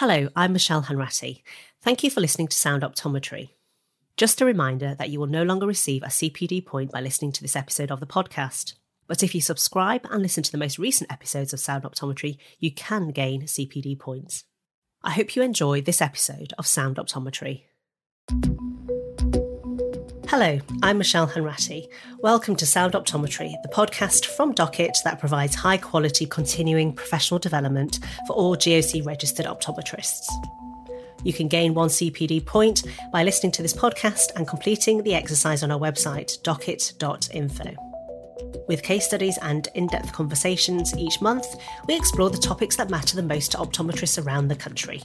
Hello, I'm Michelle Hanratty. Thank you for listening to Sound Optometry. Just a reminder that you will no longer receive a CPD point by listening to this episode of the podcast. But if you subscribe and listen to the most recent episodes of Sound Optometry, you can gain CPD points. I hope you enjoy this episode of Sound Optometry. Hello, I'm Michelle Hanratty. Welcome to Sound Optometry, the podcast from Docket that provides high-quality continuing professional development for all GOC registered optometrists. You can gain 1 CPD point by listening to this podcast and completing the exercise on our website, docket.info. With case studies and in-depth conversations each month, we explore the topics that matter the most to optometrists around the country.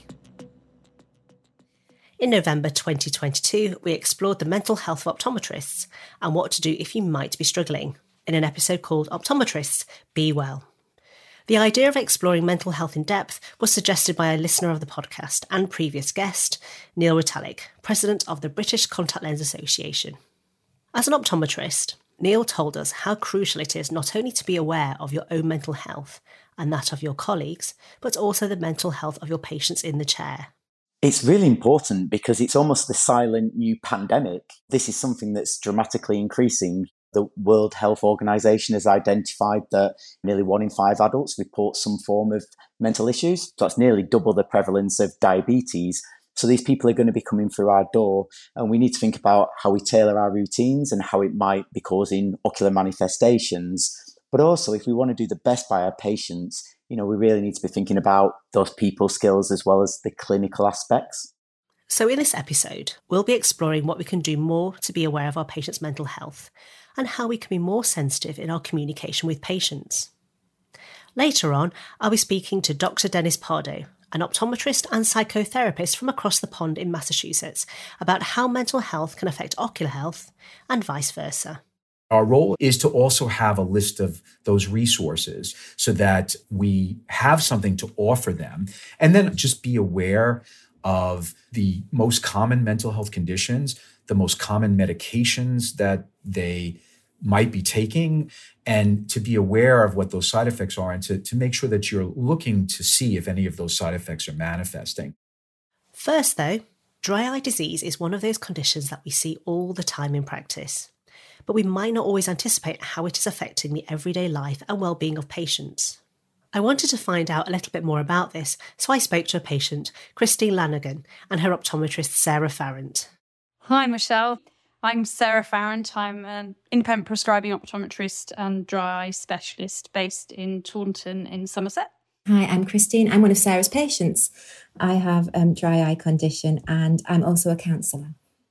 In November 2022, we explored the mental health of optometrists and what to do if you might be struggling, in an episode called Optometrists, Be Well. The idea of exploring mental health in depth was suggested by a listener of the podcast and previous guest, Neil Retallack, President of the British Contact Lens Association. As an optometrist, Neil told us how crucial it is not only to be aware of your own mental health and that of your colleagues, but also the mental health of your patients in the chair. It's really important because it's almost the silent new pandemic. This is something that's dramatically increasing. The World Health Organization has identified that nearly 1 in 5 adults report some form of mental issues. So that's nearly double the prevalence of diabetes. So these people are going to be coming through our door, and we need to think about how we tailor our routines and how it might be causing ocular manifestations. But also, if we want to do the best by our patients, we really need to be thinking about those people skills as well as the clinical aspects. So in this episode, we'll be exploring what we can do more to be aware of our patients' mental health and how we can be more sensitive in our communication with patients. Later on, I'll be speaking to Dr. Dennis Pardo, an optometrist and psychotherapist from across the pond in Massachusetts, about how mental health can affect ocular health and vice versa. Our role is to also have a list of those resources so that we have something to offer them, and then just be aware of the most common mental health conditions, the most common medications that they might be taking, and to be aware of what those side effects are and to make sure that you're looking to see if any of those side effects are manifesting. First, though, dry eye disease is one of those conditions that we see all the time in practice, but we might not always anticipate how it is affecting the everyday life and well-being of patients. I wanted to find out a little bit more about this, so I spoke to a patient, Christine Lanigan, and her optometrist, Sarah Farrant. Hi, Michelle. I'm Sarah Farrant. I'm an independent prescribing optometrist and dry eye specialist based in Taunton in Somerset. Hi, I'm Christine. I'm one of Sarah's patients. I have dry eye condition and I'm also a counsellor.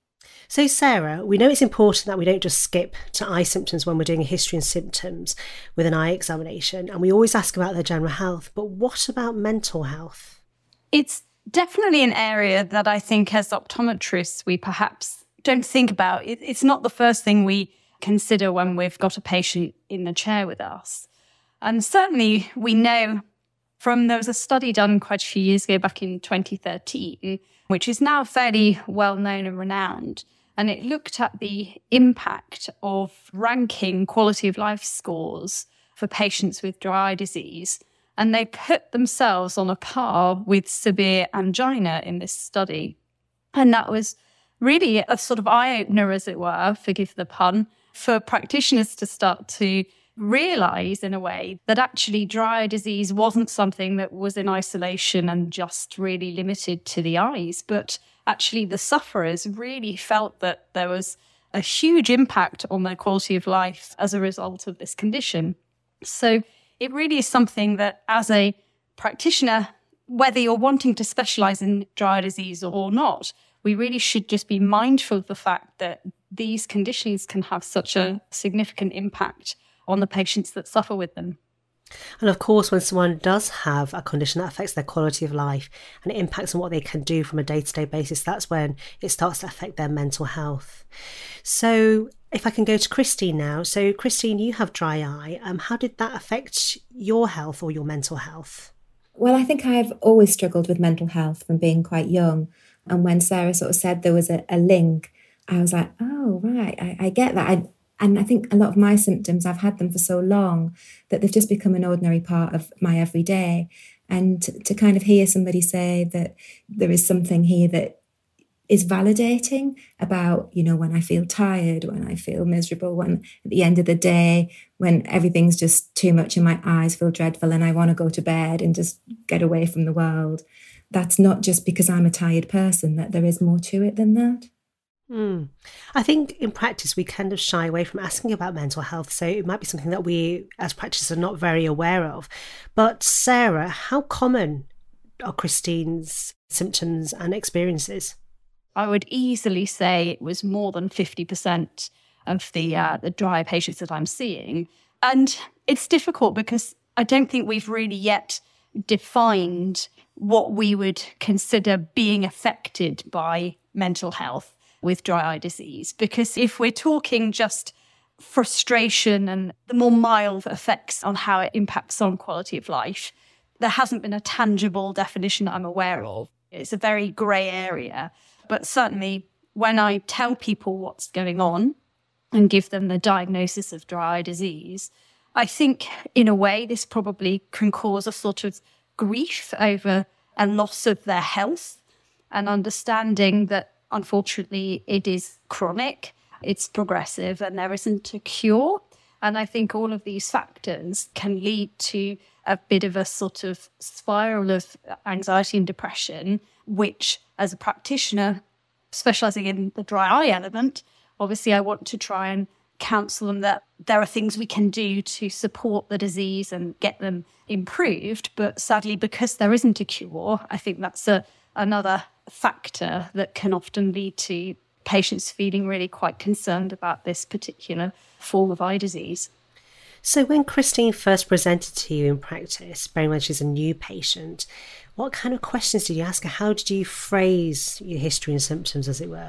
So Sarah, we know it's important that we don't just skip to eye symptoms when we're doing a history and symptoms with an eye examination, and we always ask about their general health, but what about mental health? It's definitely an area that I think as optometrists we perhaps don't think about. It's not the first thing we consider when we've got a patient in the chair with us. And certainly we know there was a study done quite a few years ago, back in 2013, which is now fairly well known and renowned. And it looked at the impact of ranking quality of life scores for patients with dry eye disease. And they put themselves on a par with severe angina in this study. And that was really a sort of eye-opener, as it were, forgive the pun, for practitioners to start to realise, in a way, that actually dry eye disease wasn't something that was in isolation and just really limited to the eyes, but actually the sufferers really felt that there was a huge impact on their quality of life as a result of this condition. So it really is something that, as a practitioner, whether you're wanting to specialise in dry eye disease or not, we really should just be mindful of the fact that these conditions can have such a significant impact on the patients that suffer with them. And of course, when someone does have a condition that affects their quality of life and it impacts on what they can do from a day-to-day basis, that's when it starts to affect their mental health. So if I can go to Christine now. So Christine, you have dry eye. How did that affect your health or your mental health? Well, I think I've always struggled with mental health from being quite young. And when Sarah sort of said there was a link, I was like, oh, right, I get that. And I think a lot of my symptoms, I've had them for so long that they've just become an ordinary part of my everyday. And to kind of hear somebody say that there is something here that is validating about, when I feel tired, when I feel miserable, when at the end of the day, when everything's just too much and my eyes feel dreadful and I want to go to bed and just get away from the world. That's not just because I'm a tired person, that there is more to it than that. I think in practice we kind of shy away from asking about mental health, so it might be something that we as practitioners are not very aware of. But Sarah, how common are Christine's symptoms and experiences? I would easily say it was more than 50% of the dry eye patients that I'm seeing. And it's difficult because I don't think we've really yet defined what we would consider being affected by mental health with dry eye disease. Because if we're talking just frustration and the more mild effects on how it impacts on quality of life, there hasn't been a tangible definition that I'm aware of. It's a very grey area. But certainly when I tell people what's going on and give them the diagnosis of dry eye disease, I think in a way this probably can cause a sort of grief over a loss of their health and understanding that unfortunately it is chronic, it's progressive, and there isn't a cure. And I think all of these factors can lead to a bit of a sort of spiral of anxiety and depression, which as a practitioner specialising in the dry eye element, obviously I want to try and counsel them that there are things we can do to support the disease and get them improved. But sadly, because there isn't a cure, I think that's another factor that can often lead to patients feeling really quite concerned about this particular form of eye disease. So when Christine first presented to you in practice, bearing in mind she's a new patient, what kind of questions did you ask her? How did you phrase your history and symptoms, as it were?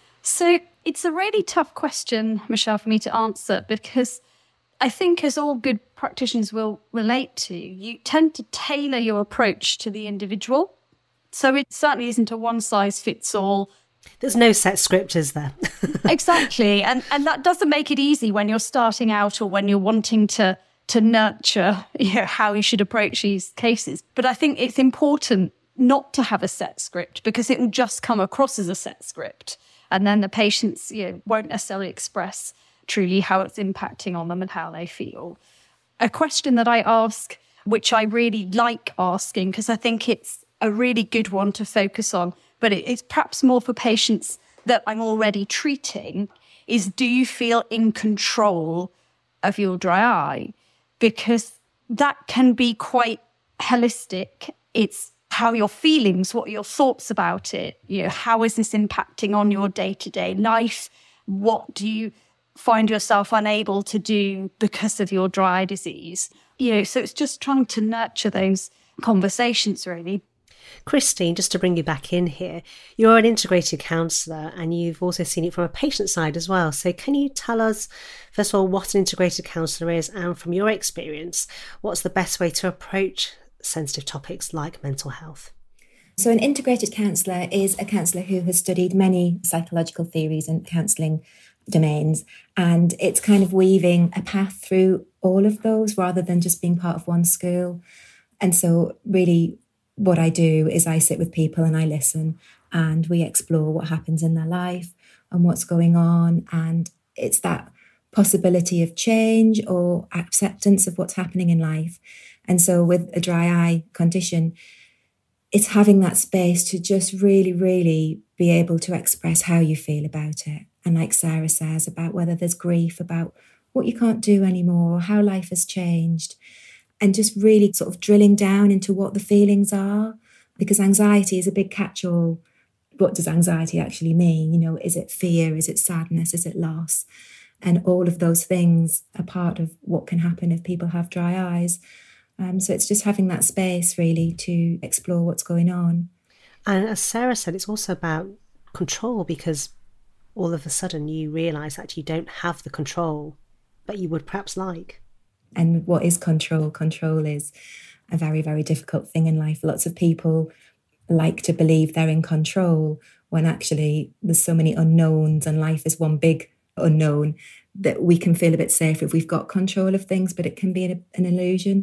So it's a really tough question, Michelle, for me to answer, because I think, as all good practitioners will relate to, you tend to tailor your approach to the individual. So it certainly isn't a one-size-fits-all. There's no set script, is there? Exactly. And that doesn't make it easy when you're starting out or when you're wanting to nurture how you should approach these cases. But I think it's important not to have a set script, because it will just come across as a set script. And then the patients won't necessarily express truly how it's impacting on them and how they feel. A question that I ask, which I really like asking, because I think it's a really good one to focus on, but it's perhaps more for patients that I'm already treating, is do you feel in control of your dry eye? Because that can be quite holistic. It's how your feelings, what are your thoughts about it? How is this impacting on your day-to-day life? What do you find yourself unable to do because of your dry eye disease? So it's just trying to nurture those conversations, really. Christine, just to bring you back in here, you're an integrated counsellor and you've also seen it from a patient side as well. So can you tell us, first of all, what an integrated counsellor is, and from your experience, what's the best way to approach sensitive topics like mental health? So an integrated counsellor is a counsellor who has studied many psychological theories and counselling domains, and it's kind of weaving a path through all of those rather than just being part of one school. And so really what I do is I sit with people and I listen, and we explore what happens in their life and what's going on. And it's that possibility of change or acceptance of what's happening in life. And so with a dry eye condition, it's having that space to just really, really be able to express how you feel about it. And like Sarah says, about whether there's grief, about what you can't do anymore, or how life has changed. And just really sort of drilling down into what the feelings are, because anxiety is a big catch-all. What does anxiety actually mean? Is it fear? Is it sadness? Is it loss? And all of those things are part of what can happen if people have dry eyes. So it's just having that space really to explore what's going on. And as Sarah said, it's also about control, because all of a sudden you realise that you don't have the control that you would perhaps like. And what is control? Control is a very, very difficult thing in life. Lots of people like to believe they're in control when actually there's so many unknowns and life is one big unknown that we can feel a bit safe if we've got control of things, but it can be an illusion.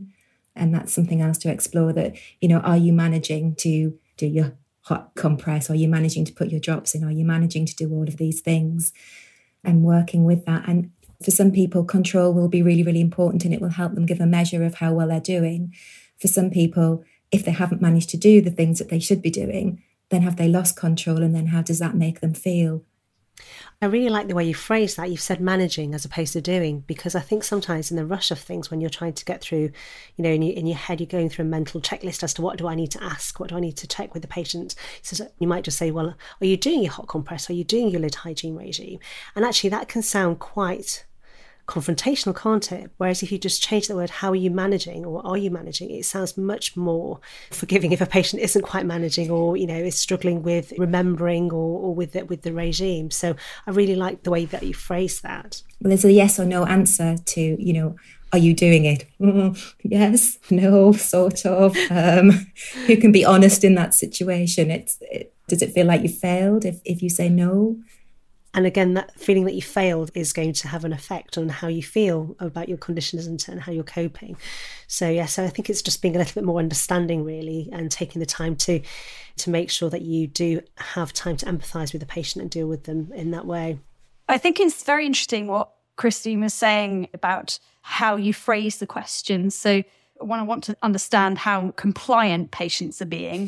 And that's something else to explore, that, are you managing to do your hot compress? Are you managing to put your drops in? Are you managing to do all of these things and working with that? And for some people, control will be really, really important, and it will help them give a measure of how well they're doing. For some people, if they haven't managed to do the things that they should be doing, then have they lost control? And then how does that make them feel? I really like the way you phrase that. You've said managing as opposed to doing, because I think sometimes in the rush of things, when you're trying to get through, in your head, you're going through a mental checklist as to what do I need to ask? What do I need to check with the patient? So you might just say, well, are you doing your hot compress? Are you doing your lid hygiene regime? And actually that can sound quite confrontational, can't it? Whereas if you just change the word, how are you managing, or are you managing, it sounds much more forgiving if a patient isn't quite managing, or is struggling with remembering or with the regime. So I really like the way that you phrase that. Well, there's a yes or no answer to, are you doing it? Yes, no, sort of. Who can be honest in that situation? Does it feel like you failed if you say no? And again, that feeling that you failed is going to have an effect on how you feel about your conditions and how you're coping. So I think it's just being a little bit more understanding, really, and taking the time to make sure that you do have time to empathise with the patient and deal with them in that way. I think it's very interesting what Christine was saying about how you phrase the questions. So when I want to understand how compliant patients are being,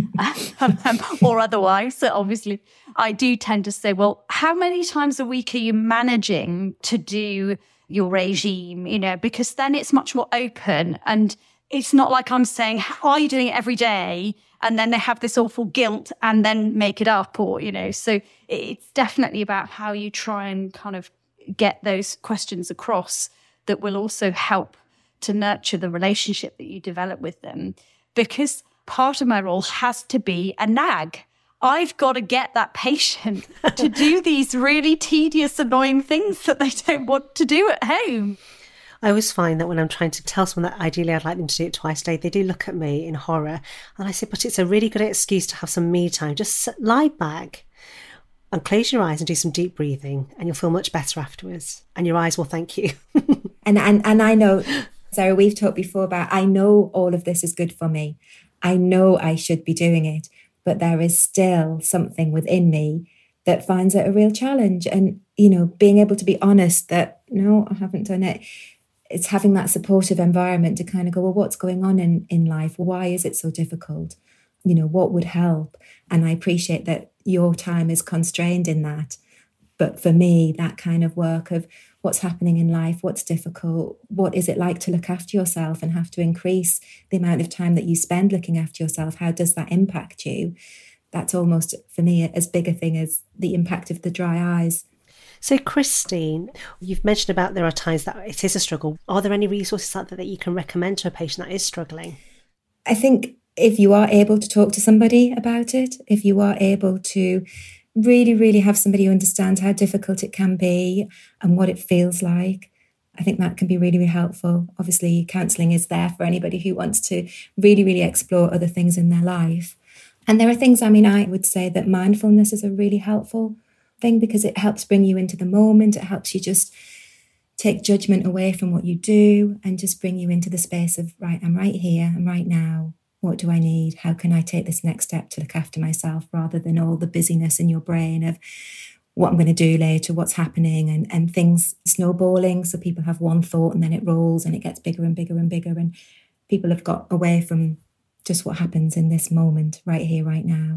or otherwise, so obviously I do tend to say, well, how many times a week are you managing to do your regime? Because then it's much more open, and it's not like I'm saying, how are you doing it every day? And then they have this awful guilt and then make it up, or, so it's definitely about how you try and kind of get those questions across that will also help to nurture the relationship that you develop with them. Because part of my role has to be a nag. I've got to get that patient to do these really tedious, annoying things that they don't want to do at home. I always find that when I'm trying to tell someone that ideally I'd like them to do it twice a day, they do look at me in horror. And I say, but it's a really good excuse to have some me time. Just lie back and close your eyes and do some deep breathing, and you'll feel much better afterwards. And your eyes will thank you. And I know, Sarah, we've talked before about, I know all of this is good for me. I know I should be doing it, but there is still something within me that finds it a real challenge. And, being able to be honest that, no, I haven't done it. It's having that supportive environment to kind of go, well, what's going on in life? Why is it so difficult? What would help? And I appreciate that your time is constrained in that. But for me, that kind of work of what's happening in life, what's difficult, what is it like to look after yourself and have to increase the amount of time that you spend looking after yourself? How does that impact you? That's almost, for me, as big a thing as the impact of the dry eyes. So, Christine, you've mentioned about there are times that it is a struggle. Are there any resources out there that you can recommend to a patient that is struggling? I think if you are able to talk to somebody about it, if you are able to really, really have somebody who understands how difficult it can be and what it feels like, I think that can be really, really helpful. Obviously, counselling is there for anybody who wants to really, really explore other things in their life. And there are things, I would say that mindfulness is a really helpful thing, because it helps bring you into the moment. It helps you just take judgment away from what you do and just bring you into the space of, right, I'm right here, I'm right now. What do I need? How can I take this next step to look after myself, rather than all the busyness in your brain of what I'm going to do later, what's happening, and things snowballing. So people have one thought and then it rolls and it gets bigger and bigger and bigger. And people have got away from just what happens in this moment, right here, right now.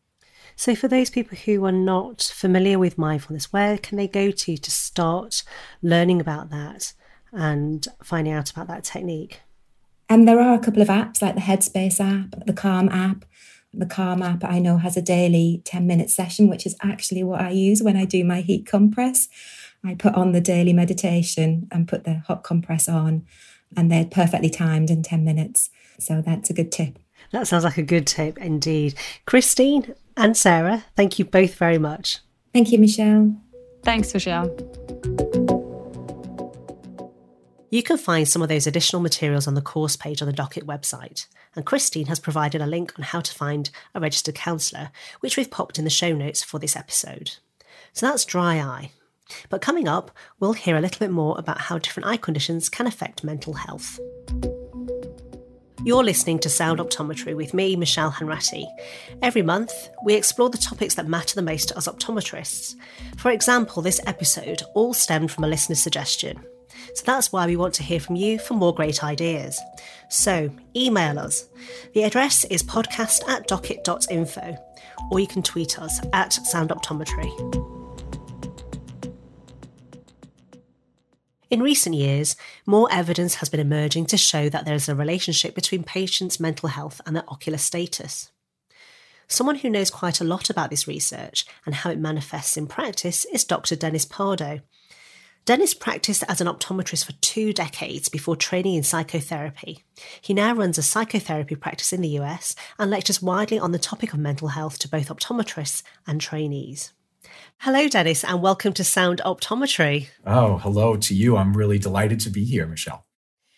So for those people who are not familiar with mindfulness, where can they go to start learning about that and finding out about that technique? And there are a couple of apps like the Headspace app, the Calm app. The Calm app, I know, has a daily 10-minute session, which is actually what I use when I do my heat compress. I put on the daily meditation and put the hot compress on, and they're perfectly timed in 10 minutes. So that's a good tip. That sounds like a good tip indeed. Christine and Sarah, thank you both very much. Thank you, Michelle. Thanks, Michelle. You can find some of those additional materials on the course page on the Docket website, and Christine has provided a link on how to find a registered counsellor, which we've popped in the show notes for this episode. So that's dry eye. But coming up, we'll hear a little bit more about how different eye conditions can affect mental health. You're listening to Sound Optometry with me, Michelle Hanratty. Every month, we explore the topics that matter the most to us optometrists. For example, this episode all stemmed from a listener's suggestion. So that's why we want to hear from you for more great ideas. So email us. The address is podcast@docket.info, or you can tweet us at Sound Optometry. In recent years, more evidence has been emerging to show that there is a relationship between patients' mental health and their ocular status. Someone who knows quite a lot about this research and how it manifests in practice is Dr. Dennis Pardo. Dennis practiced as an optometrist for 2 decades before training in psychotherapy. He now runs a psychotherapy practice in the US and lectures widely on the topic of mental health to both optometrists and trainees. Hello, Dennis, and welcome to Sound Optometry. Oh, hello to you. I'm really delighted to be here, Michelle.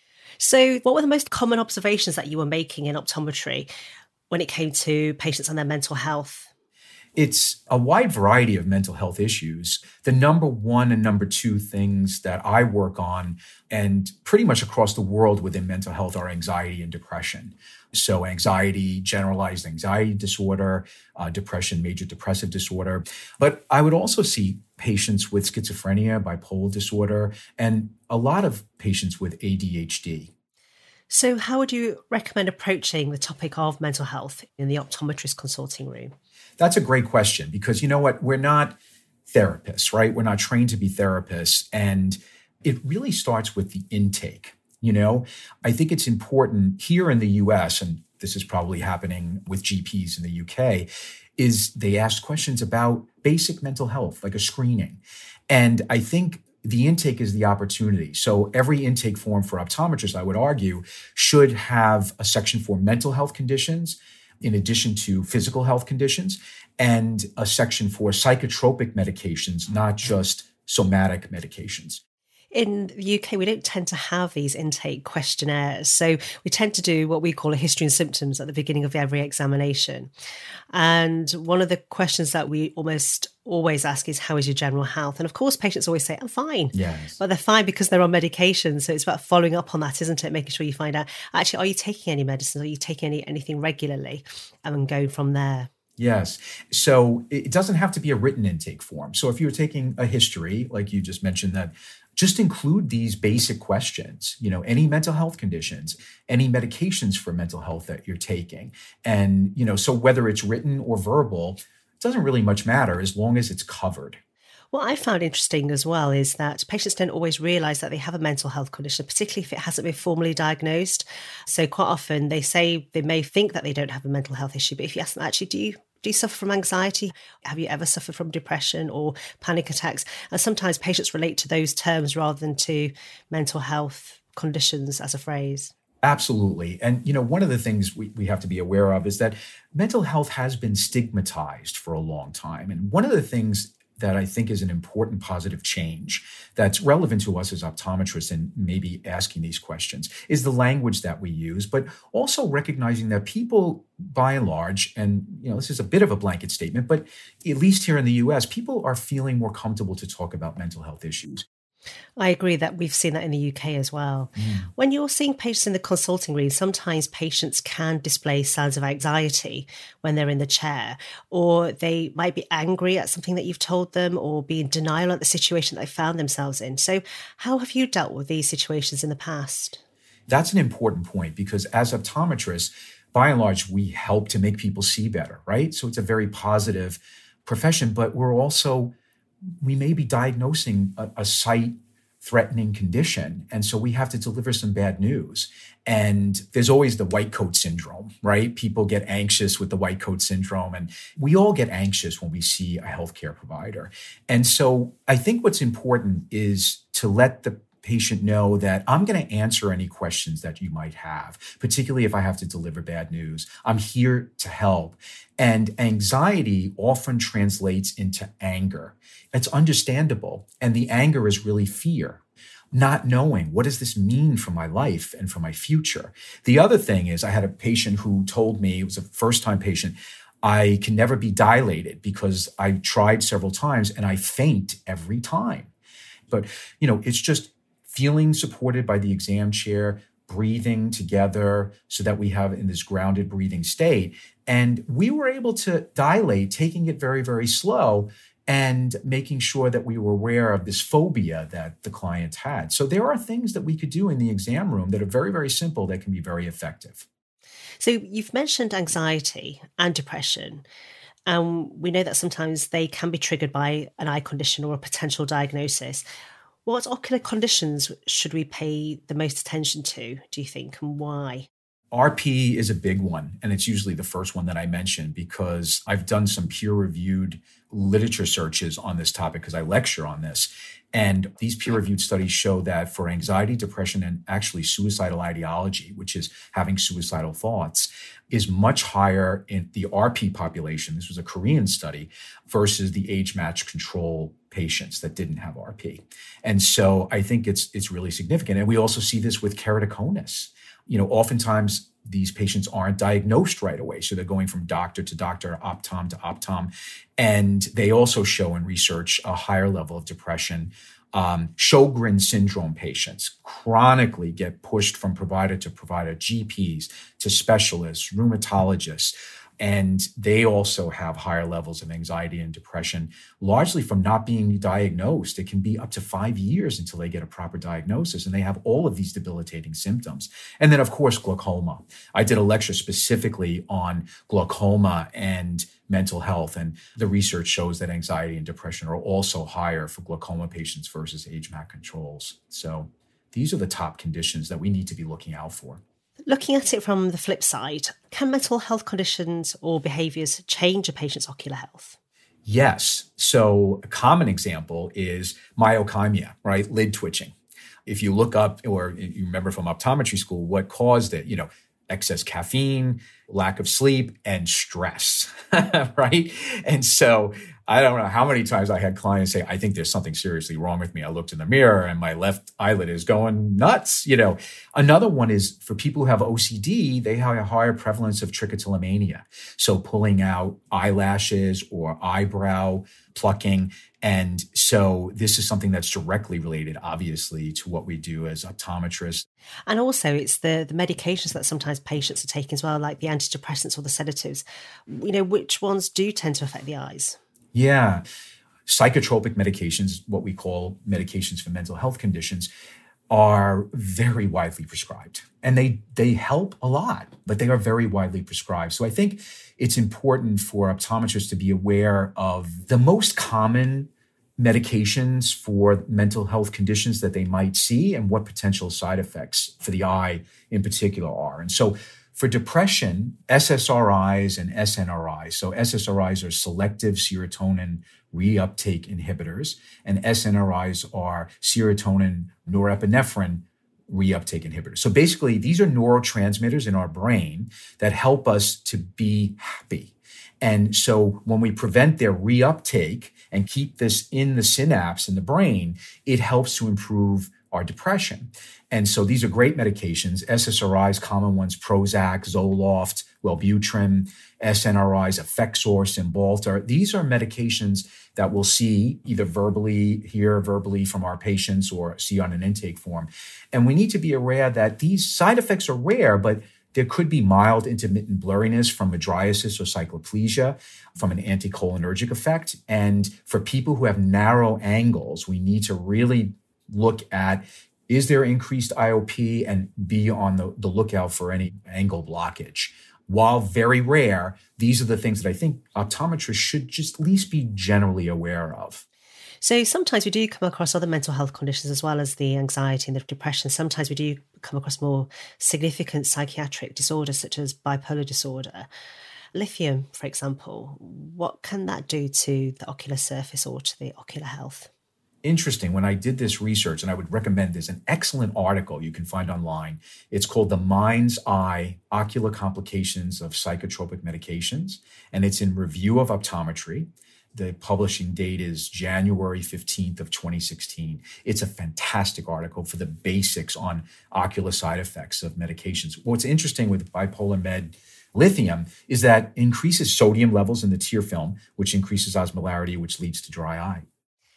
So what were the most common observations that you were making in optometry when it came to patients and their mental health? It's a wide variety of mental health issues. The number one and number two things that I work on, and pretty much across the world within mental health, are anxiety and depression. So anxiety, generalized anxiety disorder, depression, major depressive disorder. But I would also see patients with schizophrenia, bipolar disorder, and a lot of patients with ADHD. So how would you recommend approaching the topic of mental health in the optometrist consulting room? That's a great question because you know what? We're not therapists, right? We're not trained to be therapists. And it really starts with the intake. You know, I think it's important here in the US, and this is probably happening with GPs in the UK, is they ask questions about basic mental health, like a screening. And I think the intake is the opportunity. So every intake form for optometrists, I would argue, should have a section for mental health conditions, in addition to physical health conditions, and a section for psychotropic medications, not just somatic medications. In the UK, we don't tend to have these intake questionnaires. So we tend to do what we call a history and symptoms at the beginning of every examination. And one of the questions that we almost always ask is, how is your general health? And of course, patients always say, I'm fine. Yes. But they're fine because they're on medication. So it's about following up on that, isn't it? Making sure you find out, actually, are you taking any medicine? Are you taking anything regularly? And then go from there. Yes. So it doesn't have to be a written intake form. So if you're taking a history, like you just mentioned, that just include these basic questions, you know, any mental health conditions, any medications for mental health that you're taking. And, you know, so whether it's written or verbal, it doesn't really much matter as long as it's covered. What I found interesting as well is that patients don't always realise that they have a mental health condition, particularly if it hasn't been formally diagnosed. So quite often they say they may think that they don't have a mental health issue, but if you ask them, actually, do you suffer from anxiety? Have you ever suffered from depression or panic attacks? And sometimes patients relate to those terms rather than to mental health conditions as a phrase. Absolutely. And, you know, one of the things we have to be aware of is that mental health has been stigmatized for a long time. And one of the things that I think is an important positive change that's relevant to us as optometrists and maybe asking these questions is the language that we use, but also recognizing that people, by and large, and you know, this is a bit of a blanket statement, but at least here in the US, people are feeling more comfortable to talk about mental health issues. I agree that we've seen that in the UK as well. When you're seeing patients in the consulting room, sometimes patients can display signs of anxiety when they're in the chair, or they might be angry at something that you've told them or be in denial at the situation that they found themselves in. So how have you dealt with these situations in the past? That's an important point because as optometrists, by and large, we help to make people see better, right? So it's a very positive profession, but we may be diagnosing a sight-threatening condition. And so we have to deliver some bad news. And there's always the white coat syndrome, right? People get anxious with the white coat syndrome. And we all get anxious when we see a healthcare provider. And so I think what's important is to let the patient know that I'm going to answer any questions that you might have, particularly if I have to deliver bad news. I'm here to help. And anxiety often translates into anger. It's understandable. And the anger is really fear, not knowing what does this mean for my life and for my future. The other thing is I had a patient who told me, it was a first-time patient, I can never be dilated because I tried several times and I faint every time. But, you know, it's just feeling supported by the exam chair, breathing together so that we have in this grounded breathing state. And we were able to dilate, taking it very, very slow and making sure that we were aware of this phobia that the client had. So there are things that we could do in the exam room that are very, very simple that can be very effective. So you've mentioned anxiety and depression. We know that sometimes they can be triggered by an eye condition or a potential diagnosis. What ocular conditions should we pay the most attention to, do you think, and why? RP is a big one, and it's usually the first one that I mention because I've done some peer-reviewed literature searches on this topic because I lecture on this. And these peer-reviewed studies show that for anxiety, depression, and actually suicidal ideology, which is having suicidal thoughts, is much higher in the RP population. This was a Korean study versus the age-matched control patients that didn't have RP. And so I think it's really significant. And we also see this with keratoconus. Oftentimes these patients aren't diagnosed right away. So they're going from doctor to doctor, optom to optom. And they also show in research a higher level of depression. Sjogren syndrome patients chronically get pushed from provider to provider, GPs to specialists, rheumatologists. And they also have higher levels of anxiety and depression, largely from not being diagnosed. It can be up to 5 years until they get a proper diagnosis, and they have all of these debilitating symptoms. And then, of course, glaucoma. I did a lecture specifically on glaucoma and mental health, and the research shows that anxiety and depression are also higher for glaucoma patients versus age-matched controls. So these are the top conditions that we need to be looking out for. Looking at it from the flip side, can mental health conditions or behaviours change a patient's ocular health? Yes. So a common example is myokymia, right? Lid twitching. If you look up, or you remember from optometry school, what caused it, excess caffeine, lack of sleep, and stress, right? And so I don't know how many times I had clients say, I think there's something seriously wrong with me. I looked in the mirror and my left eyelid is going nuts. Another one is for people who have OCD, they have a higher prevalence of trichotillomania. So pulling out eyelashes or eyebrow plucking. And so this is something that's directly related, obviously, to what we do as optometrists. And also it's the medications that sometimes patients are taking as well, like the antidepressants or the sedatives. Which ones do tend to affect the eyes? Yeah. Psychotropic medications, what we call medications for mental health conditions, are very widely prescribed. And they help a lot, but they are very widely prescribed. So I think it's important for optometrists to be aware of the most common medications for mental health conditions that they might see and what potential side effects for the eye in particular are. And so for depression, SSRIs and SNRIs. So SSRIs are selective serotonin reuptake inhibitors, and SNRIs are serotonin norepinephrine reuptake inhibitors. So basically, these are neurotransmitters in our brain that help us to be happy. And so when we prevent their reuptake and keep this in the synapse in the brain, it helps to improve our depression. And so these are great medications. SSRIs, common ones, Prozac, Zoloft, Wellbutrin, SNRIs, Effexor, Cymbalta. These are medications that we'll see either hear verbally from our patients or see on an intake form. And we need to be aware that these side effects are rare, but there could be mild intermittent blurriness from mydriasis or cycloplegia from an anticholinergic effect. And for people who have narrow angles, we need to really look at, is there increased IOP, and be on the lookout for any angle blockage. While very rare, these are the things that I think optometrists should just at least be generally aware of. So sometimes we do come across other mental health conditions as well as the anxiety and the depression. Sometimes we do come across more significant psychiatric disorders such as bipolar disorder. Lithium, for example, what can that do to the ocular surface or to the ocular health? Interesting. When I did this research, and I would recommend there's an excellent article you can find online. It's called The Mind's Eye, Ocular Complications of Psychotropic Medications, and it's in Review of Optometry. The publishing date is January 15th of 2016. It's a fantastic article for the basics on ocular side effects of medications. What's interesting with bipolar med lithium is that it increases sodium levels in the tear film, which increases osmolarity, which leads to dry eye.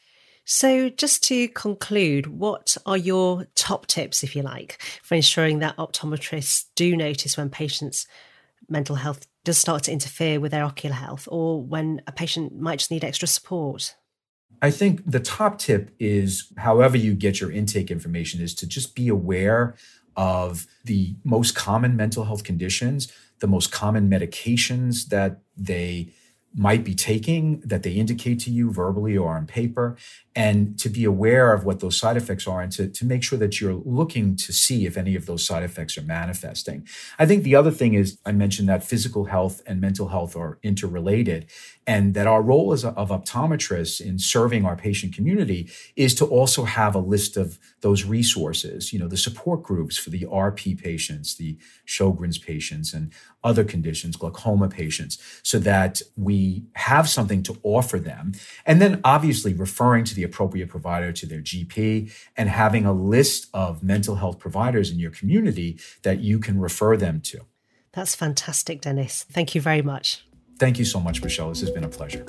So just to conclude, what are your top tips, if you like, for ensuring that optometrists do notice when patients' mental health does start to interfere with their ocular health, or when a patient might just need extra support? I think the top tip is, however you get your intake information, is to just be aware of the most common mental health conditions, the most common medications that they might be taking, that they indicate to you verbally or on paper, and to be aware of what those side effects are, and to make sure that you're looking to see if any of those side effects are manifesting. I think the other thing is, I mentioned that physical health and mental health are interrelated, and that our role as of optometrists in serving our patient community is to also have a list of those resources, the support groups for the RP patients, the Sjogren's patients, and other conditions, glaucoma patients, so that we have something to offer them. And then obviously referring to the appropriate provider, to their GP, and having a list of mental health providers in your community that you can refer them to. That's fantastic, Dennis. Thank you very much. Thank you so much, Michelle. This has been a pleasure.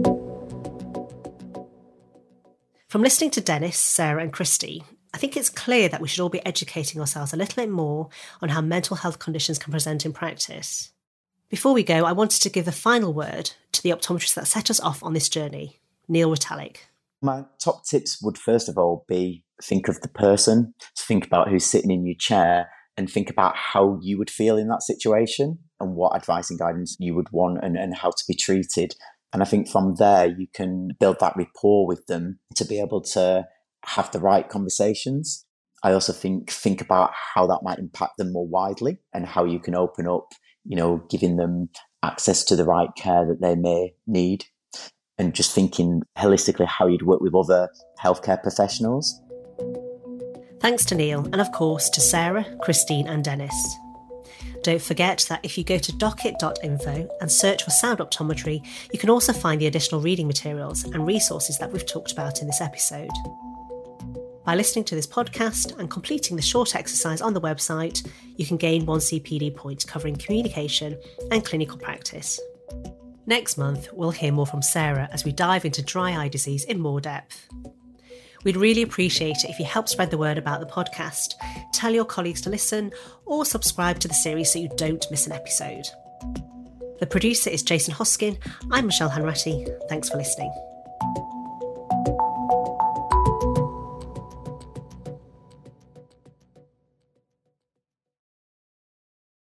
From listening to Dennis, Sarah and Christy, I think it's clear that we should all be educating ourselves a little bit more on how mental health conditions can present in practice. Before we go, I wanted to give the final word to the optometrist that set us off on this journey, Neil Retallick. My top tips would first of all be think of the person, think about who's sitting in your chair, and think about how you would feel in that situation and what advice and guidance you would want and how to be treated. And I think from there, you can build that rapport with them to be able to have the right conversations. I also think about how that might impact them more widely and how you can open up, giving them access to the right care that they may need, and just thinking holistically how you'd work with other healthcare professionals. Thanks to Neil, and of course to Sarah, Christine and Dennis. Don't forget that if you go to docket.info and search for Sound Optometry, you can also find the additional reading materials and resources that we've talked about in this episode. By listening to this podcast and completing the short exercise on the website, you can gain 1 CPD point covering communication and clinical practice. Next month, we'll hear more from Sarah as we dive into dry eye disease in more depth. We'd really appreciate it if you help spread the word about the podcast, tell your colleagues to listen, or subscribe to the series so you don't miss an episode. The producer is Jason Hoskin. I'm Michelle Hanratty. Thanks for listening.